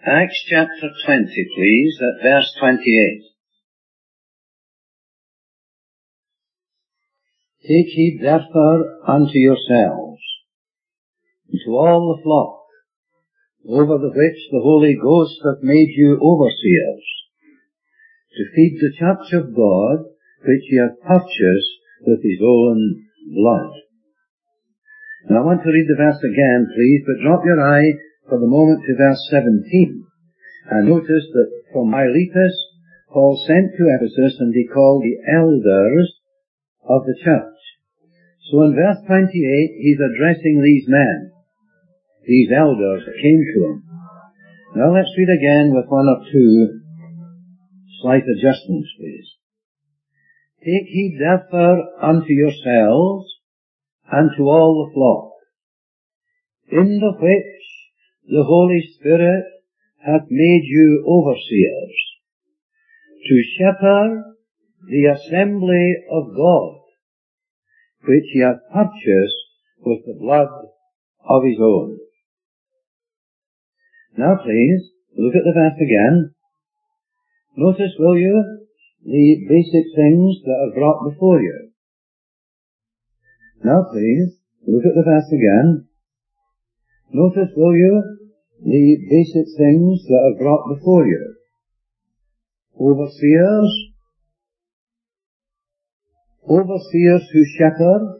Acts chapter 20, please, at verse 28. Take heed therefore unto yourselves, and to all the flock, over the which the Holy Ghost hath made you overseers, to feed the church of God, which he hath purchased with his own blood. Now I want to read the verse again, please, but drop your eye for the moment to verse 17. And notice that from Miletus, Paul sent to Ephesus, and he called the elders of the church. So in verse 28, he's addressing these men, these elders that came to him. Now let's read again with one or two slight adjustments, please. Take heed therefore unto yourselves and to all the flock, in the which the Holy Spirit hath made you overseers, to shepherd the assembly of God, which he hath purchased with the blood of his own. Now please, look at the verse again. Notice, will you, the basic things that are brought before you. Now please, look at the verse again. Notice, will you, the basic things that are brought before you. Overseers who shepherd,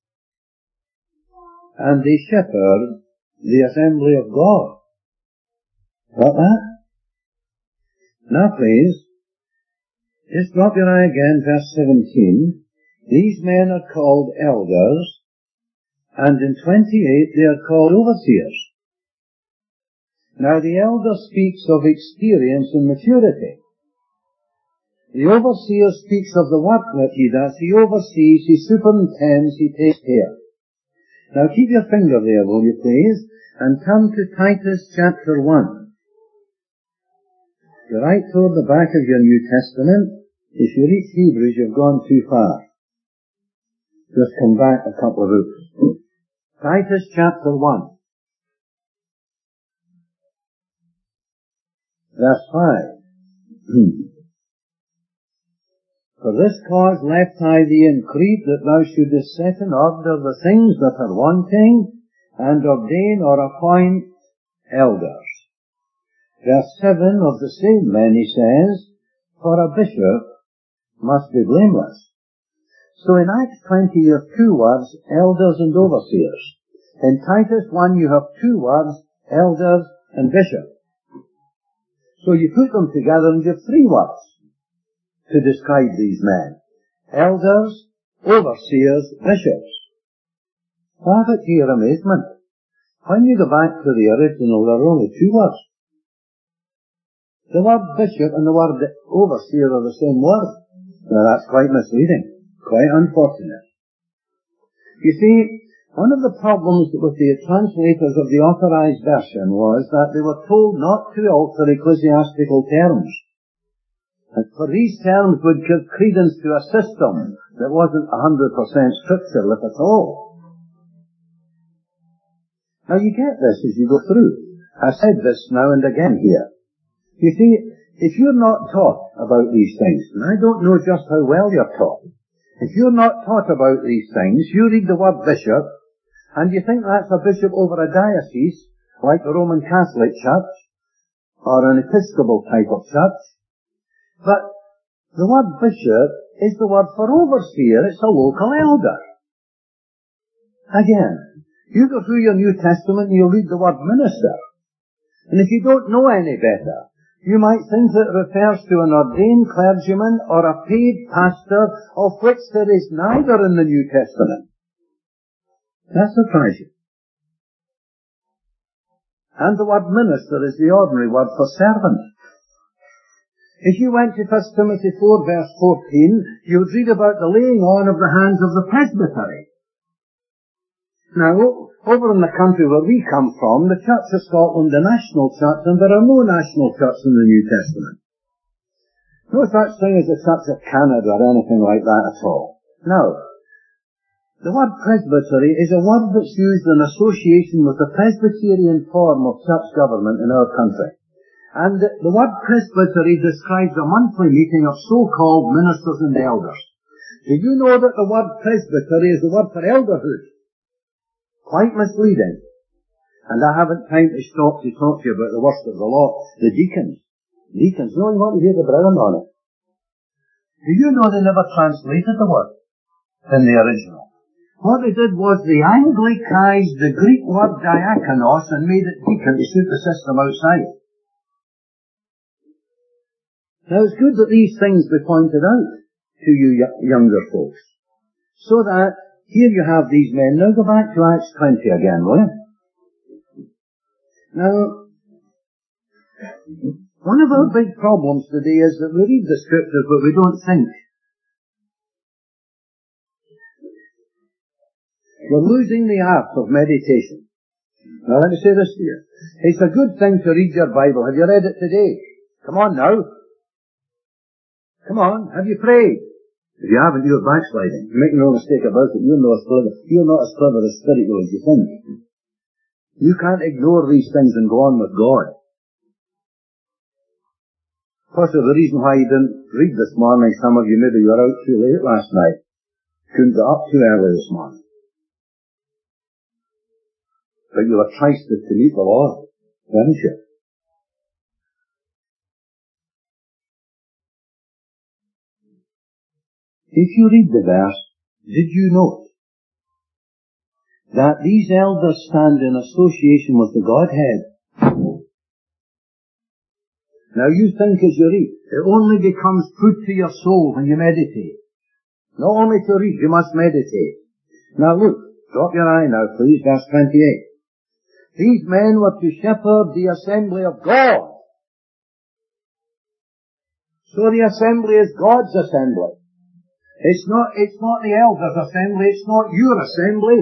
and they shepherd the assembly of God. Got that? Now please, just drop your eye again, verse 17. These men are called elders, and in 28 they are called overseers. Now the elder speaks of experience and maturity. The overseer speaks of the work that he does. He oversees, he superintends, he takes care. Now keep your finger there, will you please, and come to Titus chapter 1. You're right toward the back of your New Testament. If you reach Hebrews, you've gone too far. Just come back a couple of routes. Titus chapter 1. Verse 5. For this cause left I thee in Crete, that thou shouldest set in order the things that are wanting, and ordain or appoint elders. Verse 7 of the same men he says, for a bishop must be blameless. So in Acts 20 you have two words, elders and overseers. In Titus 1 you have two words, elders and bishop. So you put them together and you have three words to describe these men. Elders, overseers, bishops. Laugh at your amazement. When you go back to the original, there are only two words. The word bishop and the word overseer are the same word. Now that's quite misleading. Quite unfortunate. You see, one of the problems with the translators of the Authorized Version was that they were told not to alter ecclesiastical terms. And for these terms would give credence to a system that wasn't 100% scriptural at all. Now you get this as you go through. I've said this now and again here. You see, if you're not taught about these things, and I don't know just how well you're taught, if you're not taught about these things, you read the word bishop, and you think that's a bishop over a diocese, like the Roman Catholic Church, or an Episcopal type of church. But the word bishop is the word for overseer. It's a local elder. Again, you go through your New Testament and you'll read the word minister. And if you don't know any better, you might think that it refers to an ordained clergyman or a paid pastor, of which there is neither in the New Testament. That surprises you. And the word minister is the ordinary word for servant. If you went to 1 Timothy 4 verse 14, you'd read about the laying on of the hands of the presbytery. Now, over in the country where we come from, the Church of Scotland, the national church, and there are no national churches in the New Testament. No such thing as the Church of Canada or anything like that at all. Now, the word presbytery is a word that's used in association with the Presbyterian form of church government in our country. And the word presbytery describes a monthly meeting of so-called ministers and elders. Do you know that the word presbytery is the word for elderhood? Quite misleading. And I haven't time to stop to talk to you about the worst of the lot, the deacons. Deacons, no, you want to hear the brethren on it. Do you know they never translated the word in the original? What they did was they anglicized the Greek word diakonos and made it deacon to suit the system outside. Now it's good that these things be pointed out to you younger folks, so that here you have these men. Now go back to Acts 20 again, will you? Now, one of our big problems today is that we read the scriptures but we don't think. We're losing the art of meditation. Now let me say this to you. It's a good thing to read your Bible. Have you read it today? Come on now. Come on, have you prayed? If you haven't, you're backsliding. Make no mistake about it, you're not as clever as spiritual as you think. You can't ignore these things and go on with God. Possibly the reason why you didn't read this morning, some of you maybe you were out too late last night. Couldn't get up too early this morning. But you were trusted to meet the Lord, weren't you? If you read the verse, did you note that these elders stand in association with the Godhead? Now you think as you read, it only becomes food to your soul when you meditate. Not only to read, you must meditate. Now look, drop your eye now please, verse 28. These men were to shepherd the assembly of God. So the assembly is God's assembly. It's not the elders' assembly, it's not your assembly,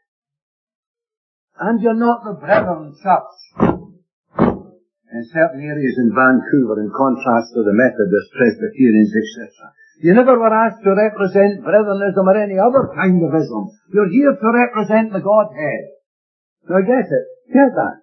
and you're not the Brethren Church. In certain areas in Vancouver, in contrast to the Methodist, Presbyterians, etc. You never were asked to represent Bretherism or any other kind of Islam. You're here to represent the Godhead. Now get it? Get that?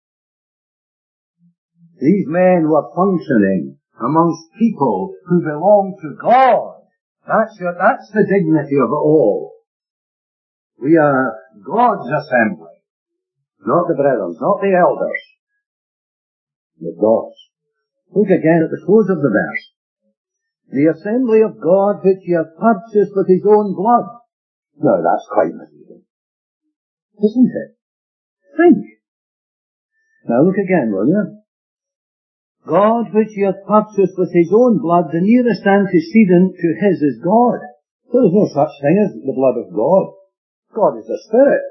These men were functioning amongst people who belong to God. That's the dignity of it all. We are God's assembly. Not the brethren, not the elders. The God's. Look again at the close of the verse. The assembly of God which he hath purchased with his own blood. Now that's quite misleading. Isn't it? Think. Now look again, will you? God which he hath purchased with his own blood, the nearest antecedent to his is God. There is no such thing as the blood of God. God is a spirit.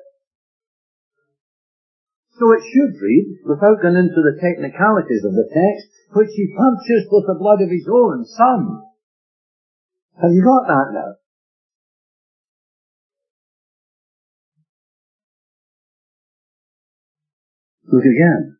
So it should read, without going into the technicalities of the text, which he purchased with the blood of his own Son. Have you got that now? Look again.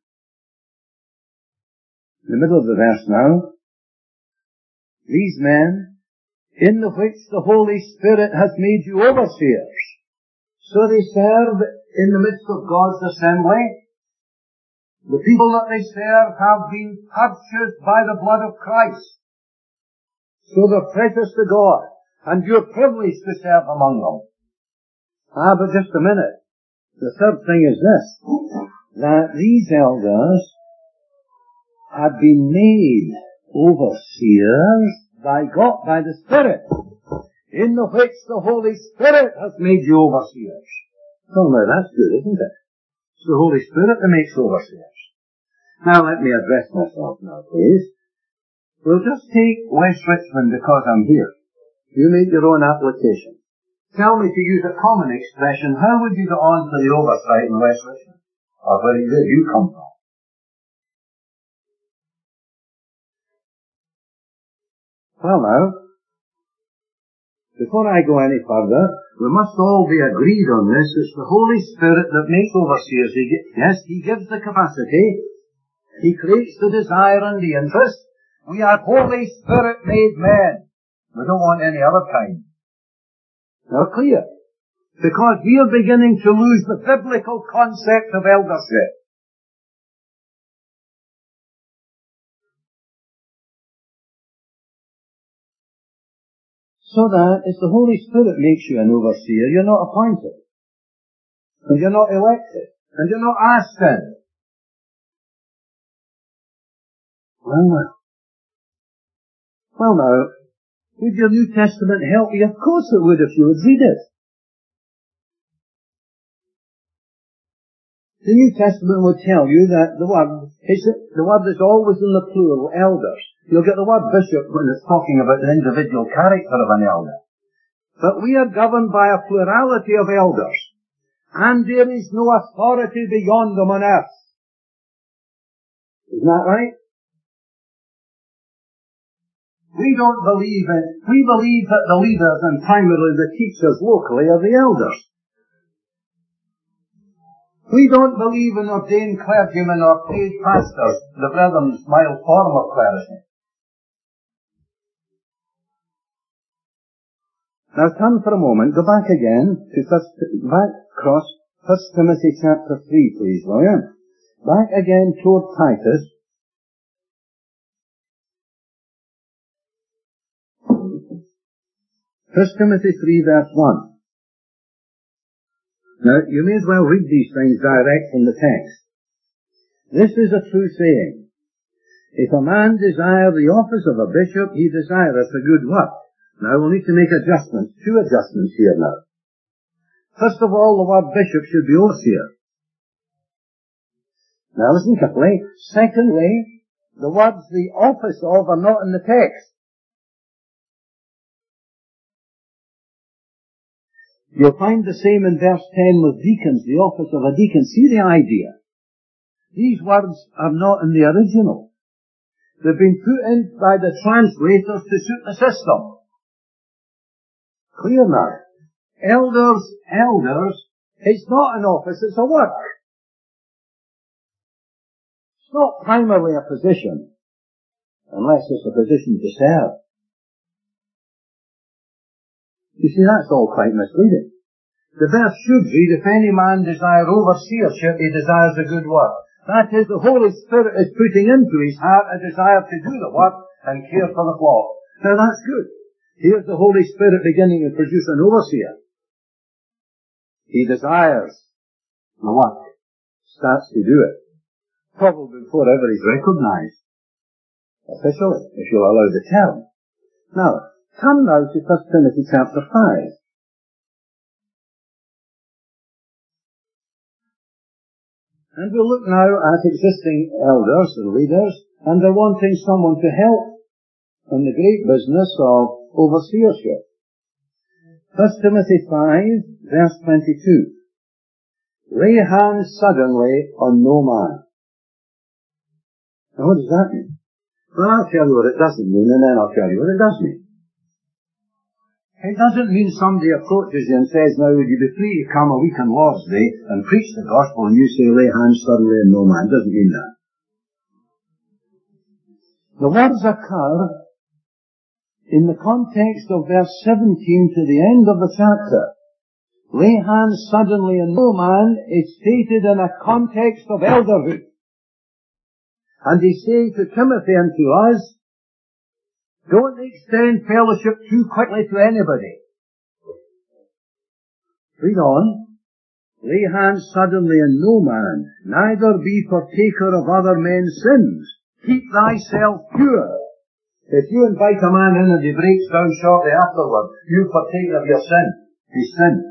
In the middle of the verse now. These men, in the which the Holy Spirit hath made you overseers. So they serve in the midst of God's assembly. The people that they serve have been purchased by the blood of Christ. So they're precious to God. And you're privileged to serve among them. But just a minute. The third thing is this. That these elders had been made overseers by God, by the Spirit, in the which the Holy Spirit has made you overseers. Well, now that's good, isn't it? It's the Holy Spirit that makes overseers. Now let me address myself now, please. We'll just take West Richmond because I'm here. You make your own application. Tell me, to use a common expression, how would you get on to the oversight in West Richmond? Or where did you come from? Well now, before I go any further, we must all be agreed on this. It's the Holy Spirit that makes overseers. Yes, he gives the capacity. He creates the desire and the interest. We are Holy Spirit made men. We don't want any other kind. Now clear. Because we are beginning to lose the biblical concept of eldership. So that if the Holy Spirit makes you an overseer, you're not appointed. And you're not elected. And you're not asked in. Well now, would your New Testament help you? Of course it would if you would read it. The New Testament will tell you that the word is always in the plural, elders. You'll get the word bishop when it's talking about the individual character of an elder. But we are governed by a plurality of elders. And there is no authority beyond them on earth. Isn't that right? We believe that the leaders and primarily the teachers locally are the elders. We don't believe in ordained clergymen or paid pastors, the brethren's mild form of clergy. Now turn for a moment, go back again to 1 Timothy chapter 3, please, will you? Back again toward Titus. 1 Timothy 3 verse 1. Now, you may as well read these things direct from the text. This is a true saying. If a man desire the office of a bishop, he desireth a good work. Now, we'll need to make adjustments, 2 adjustments here now. First of all, the word bishop should be overseer. Now, listen carefully. Secondly, the words the office of are not in the text. You'll find the same in verse 10 with deacons, the office of a deacon. See the idea? These words are not in the original. They've been put in by the translators to suit the system. Clear now. Elders, it's not an office, it's a work. It's not primarily a position, unless it's a position to serve. You see, that's all quite misleading. The verse should read, if any man desire overseership, he desires a good work. That is, the Holy Spirit is putting into his heart a desire to do the work and care for the flock. Now that's good. Here's the Holy Spirit beginning to produce an overseer. He desires the work. Starts to do it. Probably before ever he's recognized. Officially, if you'll allow the term. Now, come now to 1 Timothy chapter 5. And we'll look now at existing elders and leaders, and they're wanting someone to help in the great business of overseership. 1 Timothy 5, verse 22. Lay hands suddenly on no man. Now what does that mean? Well, I'll tell you what it doesn't mean, and then I'll tell you what it does mean. It doesn't mean somebody approaches you and says, now would you be free to come a week on Lord's Day and preach the gospel, and you say, lay hands suddenly on no man. It doesn't mean that. The words occur in the context of verse 17 to the end of the chapter. Lay hands suddenly on no man is stated in a context of elderhood. And he's saying to Timothy and to us, don't extend fellowship too quickly to anybody. Read on. Lay hands suddenly on no man, neither be partaker of other men's sins. Keep thyself pure. If you invite a man in and he breaks down shortly afterward, you've partaken of your sin, his sin.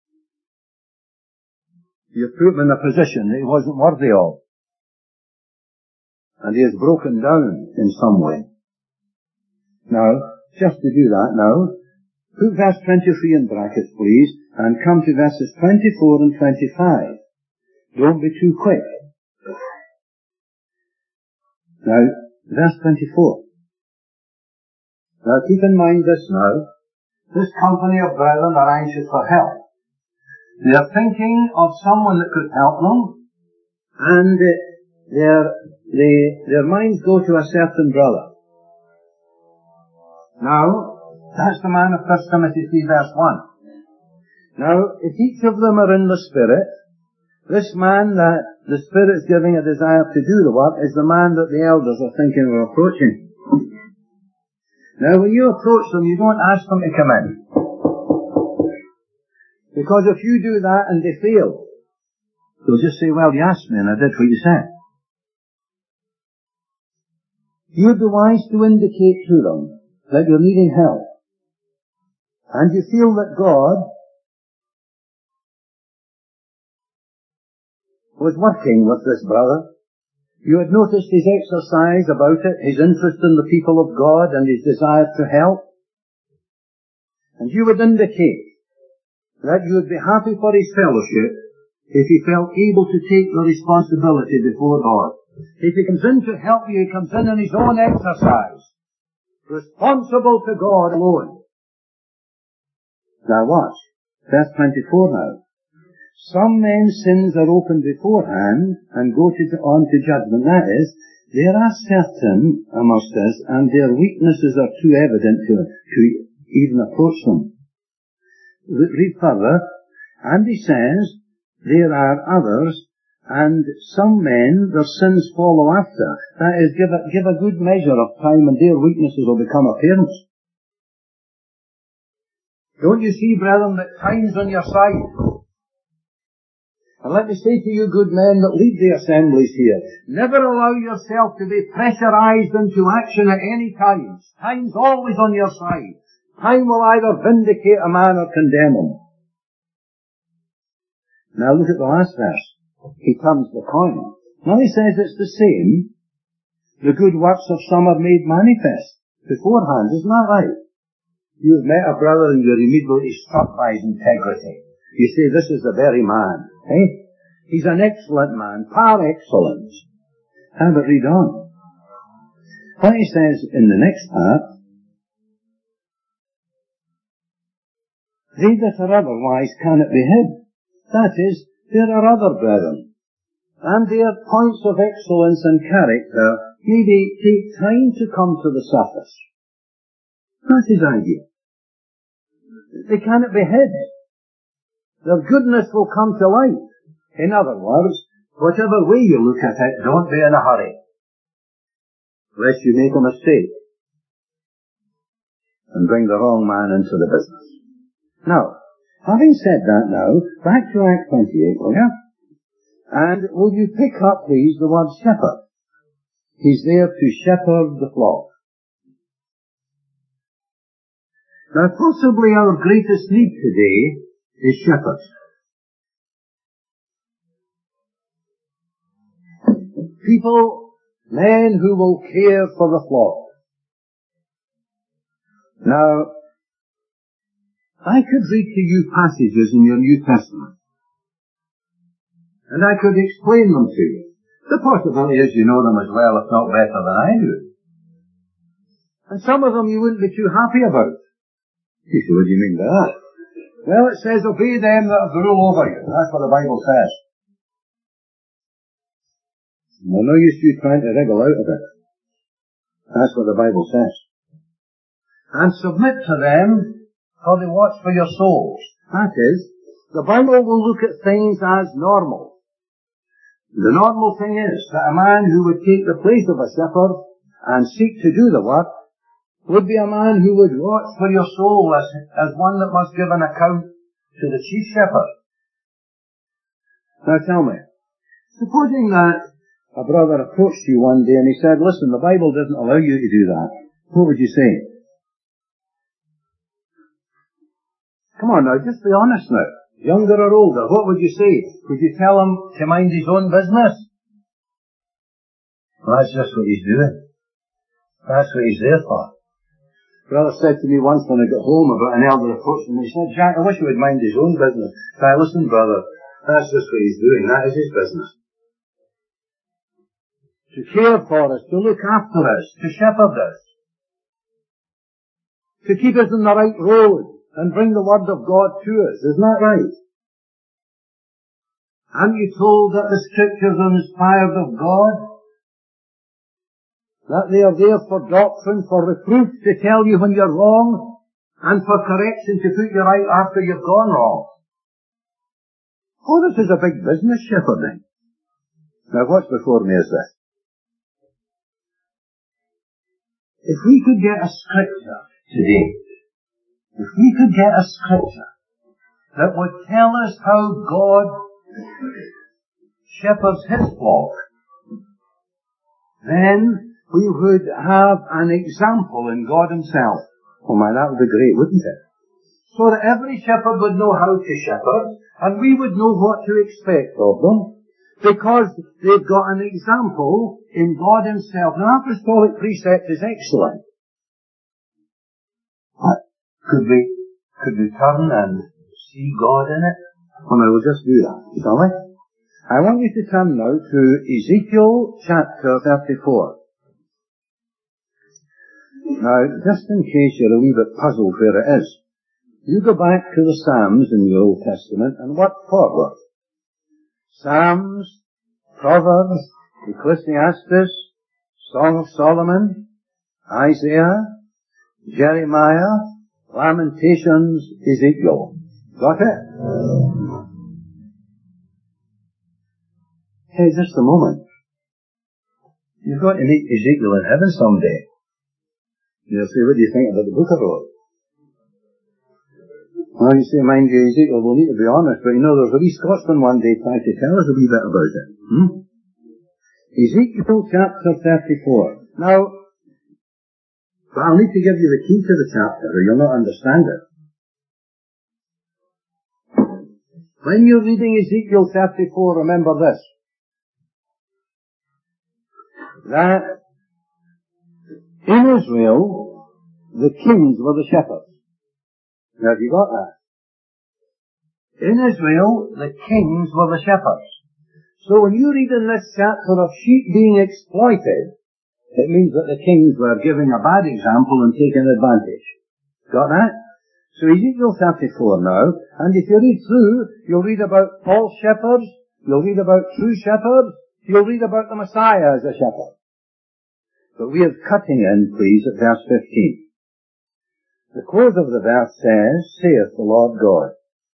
You've put him in a position that he wasn't worthy of. And he has broken down in some way. Now, just to do that now, put verse 23 in brackets, please, and come to verses 24 and 25. Don't be too quick. Now, verse 24. Now, keep in mind this now. This company of brethren are anxious for help. They are thinking of someone that could help them, and their minds go to a certain brother. Now, that's the man of 1 Timothy 3 verse 1. Now, if each of them are in the Spirit, this man that the Spirit's giving a desire to do the work is the man that the elders are thinking of approaching. Now, when you approach them, you don't ask them to come in. Because if you do that and they fail, they'll just say, well, you asked me and I did what you said. You'd be wise to indicate to them that you're needing help. And you feel that God was working with this brother. You had noticed his exercise about it, his interest in the people of God and his desire to help. And you would indicate that you would be happy for his fellowship if he felt able to take the responsibility before God. If he comes in to help you, he comes in his own exercise, responsible to God alone. Now watch, verse 24 now. Some men's sins are opened beforehand and go on to judgment. That is, there are certain amongst us, and their weaknesses are too evident to even approach them. Read further, and he says, there are others, and some men, their sins follow after. That is, give a good measure of time and their weaknesses will become apparent. Don't you see, brethren, that time's on your side? And let me say to you good men that lead the assemblies here, never allow yourself to be pressurized into action at any time. Time's always on your side. Time will either vindicate a man or condemn him. Now look at the last verse. He turns the coin. Now he says it's the same. The good works of some are made manifest beforehand. Isn't that right? You've met a brother and you're immediately struck by his integrity. You say, this is the very man. Eh? He's an excellent man, par excellence. Have it read on. What he says in the next part, they that are otherwise cannot be hid. That is, there are other brethren, and their points of excellence and character maybe take time to come to the surface. That's his idea. They cannot be hid. Their goodness will come to light. In other words, whatever way you look at it, don't be in a hurry, lest you make a mistake and bring the wrong man into the business. Now, having said that now, back to Act 28, will you? And will you pick up, please, the word shepherd? He's there to shepherd the flock. Now, possibly our greatest need today is shepherds. People, men who will care for the flock. Now, I could read to you passages in your New Testament, and I could explain them to you. The possibility is you know them as well, if not better than I do. And some of them you wouldn't be too happy about. You say, what do you mean by that? Well, it says, obey them that have the rule over you. That's what the Bible says. Well, no use you trying to wriggle out of it. That's what the Bible says. And submit to them, for they watch for your souls. That is, the Bible will look at things as normal. The normal thing is that a man who would take the place of a shepherd and seek to do the work would be a man who would watch for your soul as one that must give an account to the chief shepherd. Now tell me, supposing that a brother approached you one day and he said, listen, the Bible doesn't allow you to do that, what would you say? Come on now, just be honest now. Younger or older, what would you say? Would you tell him to mind his own business? Well, that's just what he's doing. That's what he's there for. Brother said to me once when I got home about an elder approached him, he said, Jack, I wish he would mind his own business. I said, listen, brother, that's just what he's doing. That is his business. To care for us, to look after us, to shepherd us, to keep us on the right road and bring the word of God to us. Isn't that right? Aren't you told that the scriptures are inspired of God? That they are there for doctrine, for reproof, to tell you when you're wrong, and for correction to put you right after you've gone wrong. Oh, this is a big business, shepherding. Now what's before me is this. If we could get a scripture today, if we could get a scripture that would tell us how God shepherds His flock, then we would have an example in God Himself. Oh my, that would be great, wouldn't it? So that every shepherd would know how to shepherd, and we would know what to expect of them, because they've got an example in God Himself. Now, apostolic precept is excellent. But could we turn and see God in it? Well, I will just do that, shall we? I want you to turn now to Ezekiel chapter 34. Now, just in case you're a wee bit puzzled where it is, you go back to the Psalms in the Old Testament and work forward. Psalms, Proverbs, Ecclesiastes, Song of Solomon, Isaiah, Jeremiah, Lamentations, Ezekiel. Got it? Hey, just a moment. You've got to meet Ezekiel in heaven someday. You'll say, what do you think about the book I wrote? Well, you say, mind you, Ezekiel, we'll need to be honest, but you know, there's a wee Scotsman one day trying to tell us a wee bit about it. Ezekiel chapter 34. Now, but I'll need to give you the key to the chapter, or you'll not understand it. When you're reading Ezekiel 34, remember this, that in Israel, the kings were the shepherds. Now, have you got that? In Israel, the kings were the shepherds. So when you read in this chapter of sheep being exploited, it means that the kings were giving a bad example and taking advantage. Got that? So Ezekiel 34 now, and if you read through, you'll read about false shepherds, you'll read about true shepherds, you'll read about the Messiah as a shepherd. But we are cutting in, please, at verse 15. The close of the verse says, saith the Lord God.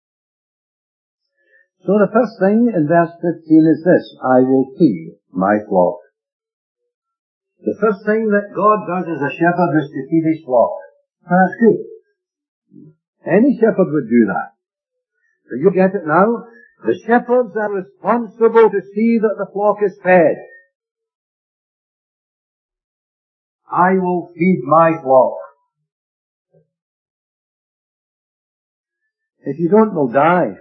So the first thing in verse 15 is this, I will feed my flock. The first thing that God does as a shepherd is to feed his flock. That's good. Any shepherd would do that. So you get it now? The shepherds are responsible to see that the flock is fed. I will feed my flock. If you don't, they'll die.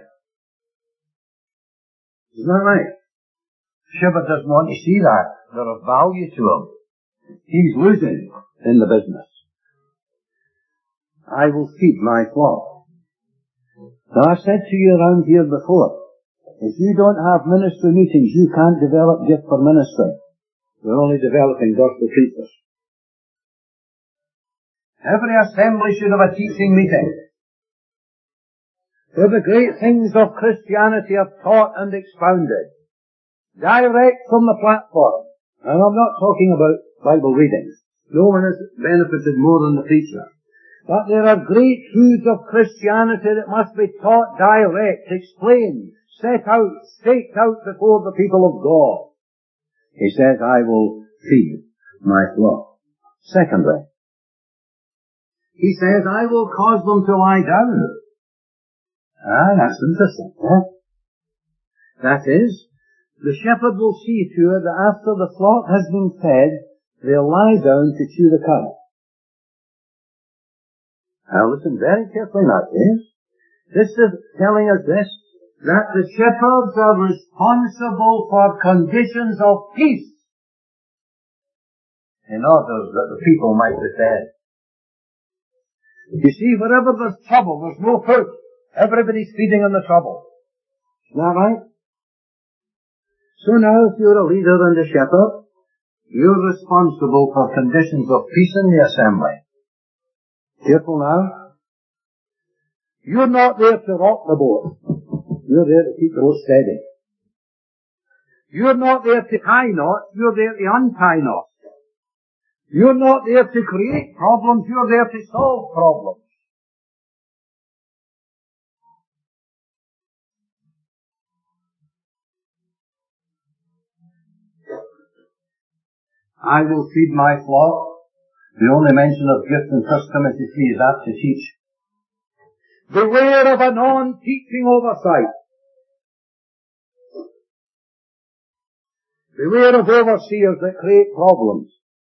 Isn't that right? The shepherd doesn't want to see that. They're of value to him. He's losing in the business. I will feed my flock. Now, I've said to you around here before, if you don't have ministry meetings, you can't develop gift for ministry. We're only developing gospel preachers. Every assembly should have a teaching meeting, where the great things of Christianity are taught and expounded, direct from the platform. And I'm not talking about Bible readings. No one has benefited more than the preacher. But there are great truths of Christianity that must be taught direct, explained, set out, staked out before the people of God. He says, I will feed my flock. Secondly, he says, I will cause them to lie down. That's interesting. That is, the shepherd will see to it that after the flock has been fed, they'll lie down to chew the cud. Now listen very carefully now, this is telling us this, that the shepherds are responsible for conditions of peace in order that the people might be fed. You see, wherever there's trouble, there's no food. Everybody's feeding on the trouble. Isn't that right? So now, if you're a leader and a shepherd, you're responsible for conditions of peace in the assembly. Careful now. You're not there to rock the boat. You're there to keep the boat steady. You're not there to tie knots. You're there to untie knots. You're not there to create problems. You're there to solve problems. I will feed my flock. The only mention of gift in 1 Timothy 3 is apt to teach. Beware of a non-teaching oversight. Beware of overseers that create problems.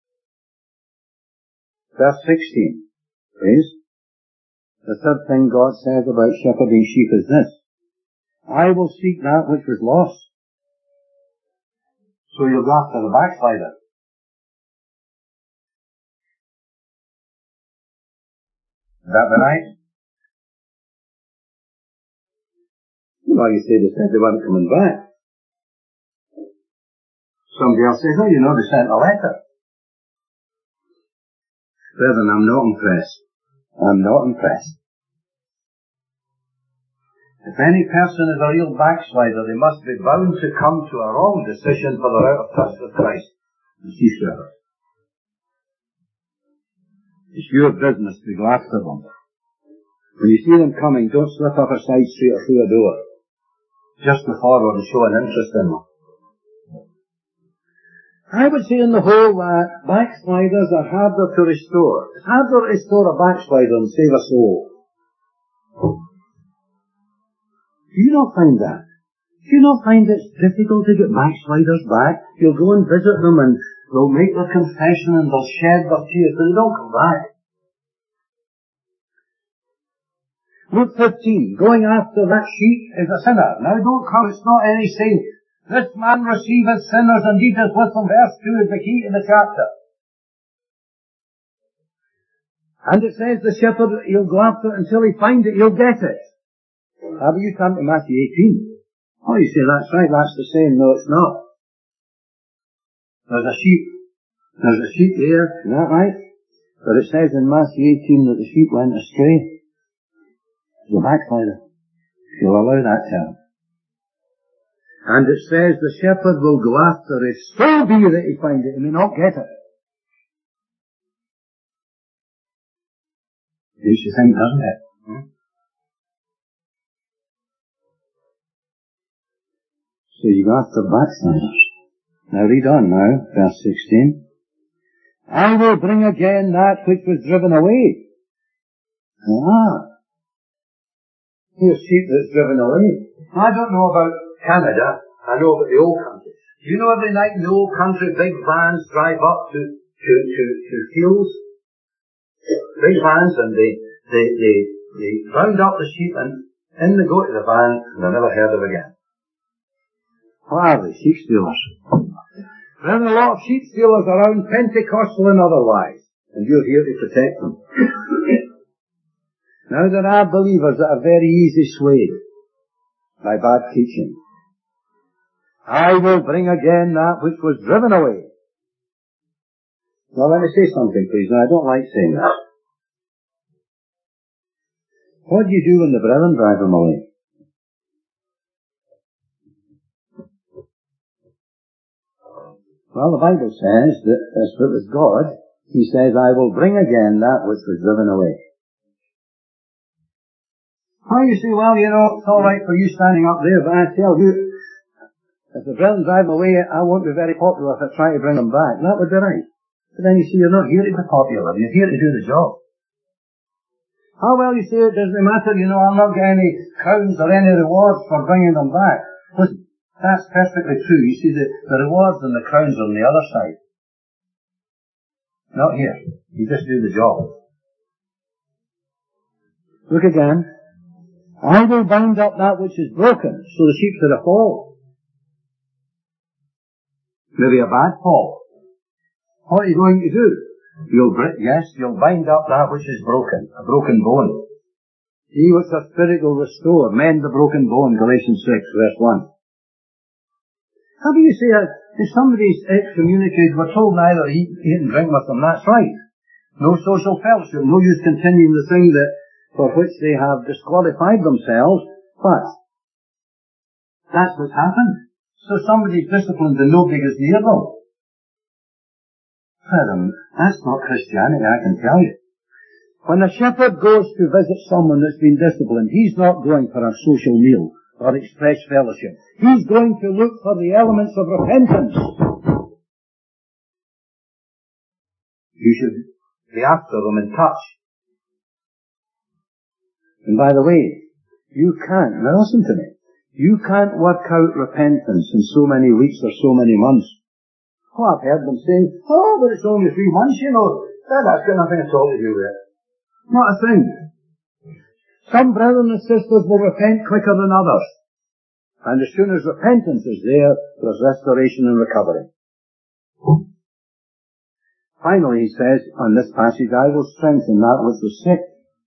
Verse 16, please. The third thing God says about shepherding sheep is this: I will seek that which was lost. So you'll go after the backslider. Is that right? Well, you say they said they weren't coming back. Somebody else says, oh, you know, they sent a letter. Brethren, I'm not impressed. I'm not impressed. If any person is a real backslider, they must be bound to come to a wrong decision for they're out of touch with Christ. You see, sir, it's your business to go after them. When you see them coming, don't slip up a side street or through a door. Just go forward and show an interest in them. I would say in the whole that backsliders are harder to restore. It's harder to restore a backslider than save a soul. Do you not find that? Do you not find it's difficult to get backsliders back? You'll go and visit them and they'll make their confession and they'll shed their tears, but they don't come back. Luke 15, going after that sheep is a sinner. Now don't come, it's not any saint. This man receiveth sinners and eateth with them. Verse 2 is the key to the chapter. And it says the shepherd, he'll go after it until he finds it, he'll get it. How about you come to Matthew 18? Oh, you say, that's right, that's the same. No, it's not. There's a sheep there, isn't that right? But it says in Matthew 18 that the sheep went astray. The backslider, if you'll allow that term. And it says the shepherd will go after it, so be that he find it, he may not get it. Makes you think, doesn't it? So you go after backsliders. Now read on now, verse 16. I will bring again that which was driven away. Here's sheep that's driven away. I don't know about Canada. I know about the old country. Do you know every night in the old country big vans drive up to fields? Big vans, and they round up the sheep and in they go to the van and they're never heard of again. What are they? Sheep stealers. There are a lot of sheep stealers around, Pentecostal and otherwise, and you're here to protect them. Now there are believers that are very easy swayed by bad teaching. I will bring again that which was driven away. Now let me say something, please. Now I don't like saying that. What do you do when the brethren drive them away? Well, the Bible says that as it was God, He says, I will bring again that which was driven away. Well, you say, well, you know, it's all right for you standing up there, but I tell you, if the brethren drive them away, I won't be very popular if I try to bring them back. That would be right. But then you see, you're not here to be popular. You're here to do the job. Oh, well, you say, it doesn't matter, you know, I'll not get any crowns or any rewards for bringing them back. Listen, that's perfectly true. You see, the rewards and the crowns are on the other side. Not here. You just do the job. Look again. I will bind up that which is broken, so the sheep that are fall. Maybe a bad fall. What are you going to do? You'll bind up that which is broken, a broken bone. He which the Spirit will restore, mend the broken bone, Galatians 6, verse 1. How do you say that? If somebody's excommunicated, we're told neither eat and drink with them, that's right. No social fellowship, no use continuing the thing that for which they have disqualified themselves, but that's what's happened. So somebody's disciplined and nobody goes near them. That's not Christianity, I can tell you. When a shepherd goes to visit someone that's been disciplined, he's not going for a social meal or express fellowship. He's going to look for the elements of repentance. You should be after them and touch. And by the way, you can't, now listen to me, you can't work out repentance in so many weeks or so many months. Oh, I've heard them saying, oh, but it's only 3 months, you know. That's got nothing at all to do with it. Not a thing. Some brethren and sisters will repent quicker than others. And as soon as repentance is there, there's restoration and recovery. Finally, he says, on this passage, I will strengthen that which was sick.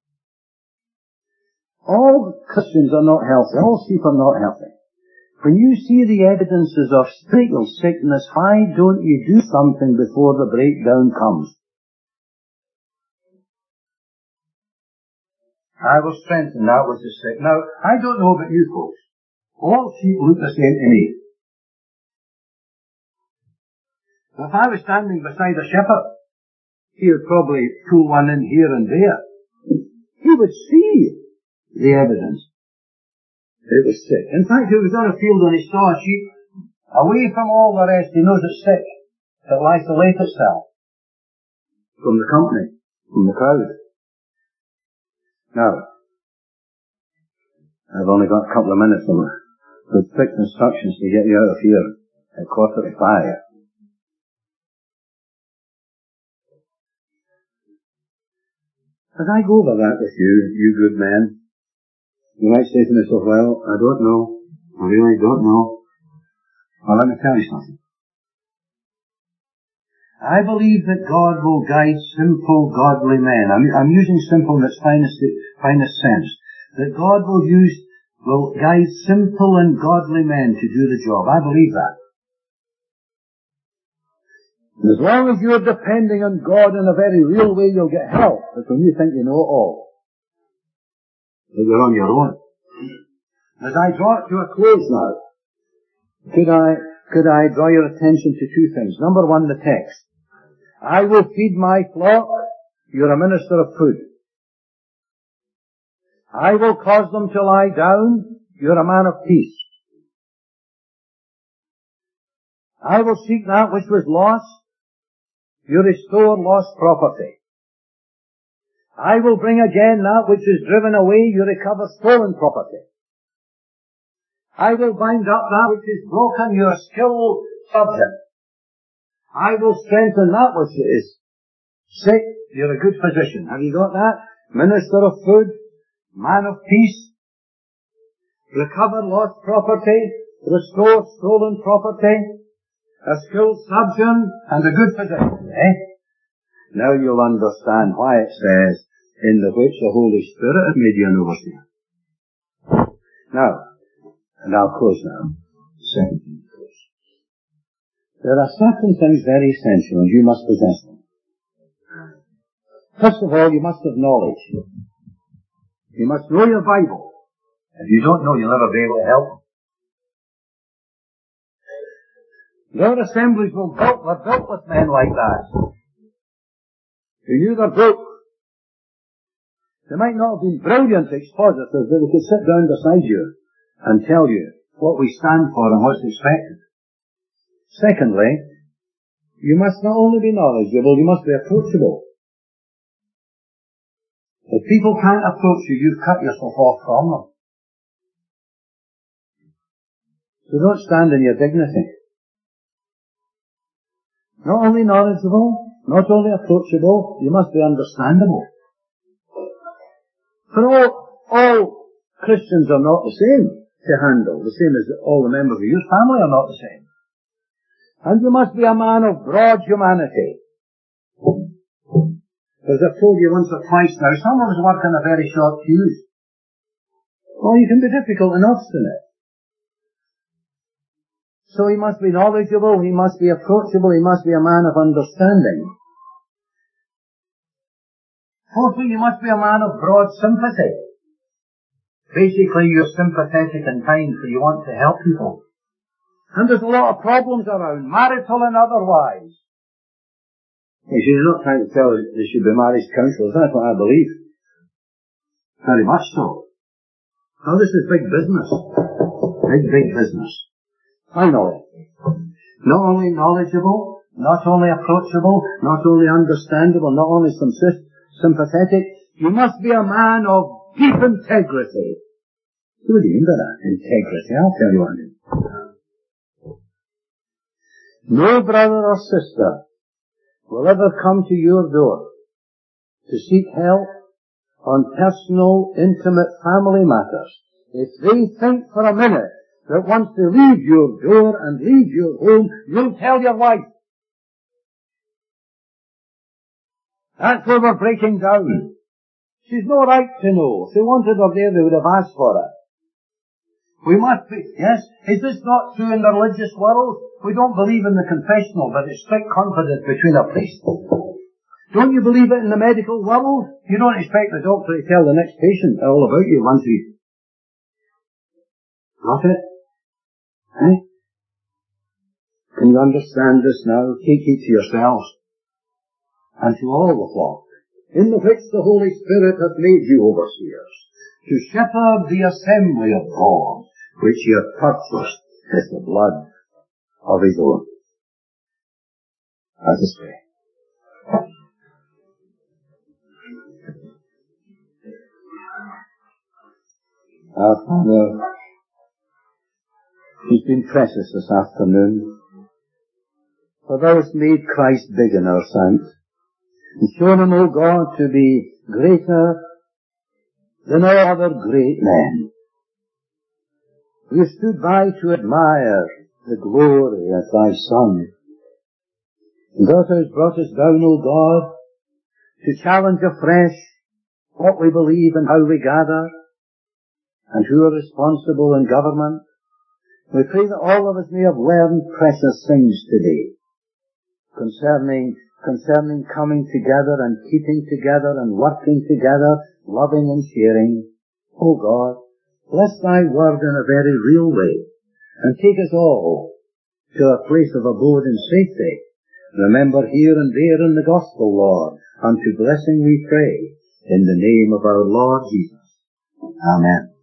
All Christians are not healthy. All sheep are not healthy. When you see the evidences of spiritual sickness, why don't you do something before the breakdown comes? I will strengthen that which is sick. Now, I don't know about you folks. All sheep look the same to me. If I was standing beside a shepherd, he would probably pull one in here and there. He would see the evidence. It was sick. In fact, he was on a field and he saw a sheep away from all the rest. He knows it's sick. It'll isolate itself from the company, from the crowd. Now, I've only got a couple of minutes with strict instructions to get you out of here at 4:45. As I go over that with you good men, you might say to myself, well, I don't know. I really don't know. Well, let me tell you something. I believe that God will guide simple, godly men. I'm using simple in its finest sense. That God will guide simple and godly men to do the job. I believe that. As long as you're depending on God in a very real way, you'll get help. But when you think you know it all, you're on your own. As I draw it to a close now, could I draw your attention to 2 things? Number 1, the text. I will feed my flock. You're a minister of food. I will cause them to lie down. You're a man of peace. I will seek that which was lost. You restore lost property. I will bring again that which is driven away. You recover stolen property. I will bind up that which is broken. You are skilled subject. I will strengthen that which is sick. You're a good physician. Have you got that? Minister of food, man of peace, recover lost property, restore stolen property, a skilled surgeon, and a good physician. Now you'll understand why it says, in the which the Holy Spirit has made you an overseer. Now, and I'll close now. Second thing to close. There are certain things very essential, and you must possess them. First of all, you must have knowledge. You must know your Bible. If you don't know, you'll never be able to help. Their assemblies were built with men like that, who knew their book. They might not have been brilliant expositors, but they could sit down beside you and tell you what we stand for and what's expected. Secondly, you must not only be knowledgeable, you must be approachable. If people can't approach you, you've cut yourself off from them. So don't stand in your dignity. Not only knowledgeable, not only approachable, you must be understandable. For all Christians are not the same to handle, the same as all the members of your family are not the same. And you must be a man of broad humanity. As I've told you once or twice now, some of us work in a very short fuse. Well, you can be difficult and obstinate. So he must be knowledgeable, he must be approachable, he must be a man of understanding. Fourthly, you must be a man of broad sympathy. Basically, you're sympathetic and kind, so you want to help people. And there's a lot of problems around, marital and otherwise. You're not trying to tell us they should be marriage counsellors, that's what I believe. Very much so. Now this is big business. Big business. I know it. Not only knowledgeable, not only approachable, not only understandable, not only sympathetic. You must be a man of deep integrity. What do you mean by that? Integrity, I'll tell you what I mean. No brother or sister will ever come to your door to seek help on personal, intimate family matters if they think for a minute that once they leave your door and leave your home, you'll tell your wife. That's where we're breaking down. She's no right to know. If they wanted her there, they would have asked for her. We must be, yes, is this not true in the religious world? We don't believe in the confessional, but it's strict confidence between a priest. Don't you believe it in the medical world? You don't expect the doctor to tell the next patient all about you once he's got it. Eh? Can you understand this now? Take heed to yourselves and to all the flock, in the which the Holy Spirit hath made you overseers, to shepherd the assembly of God, which he hath purchased with the blood of his own. Let us pray. Our Father, it's been precious this afternoon, for thou hast made Christ big in our sight, and shown him, O God, to be greater than all other great men. We have stood by to admire the glory of thy Son. And thou hast brought us down, O God, to challenge afresh what we believe and how we gather, and who are responsible in government. We pray that all of us may have learned precious things today concerning coming together and keeping together and working together, loving and sharing. O God, bless thy word in a very real way, and take us all to a place of abode in safety. Remember here and there in the gospel, Lord, unto blessing we pray, in the name of our Lord Jesus. Amen.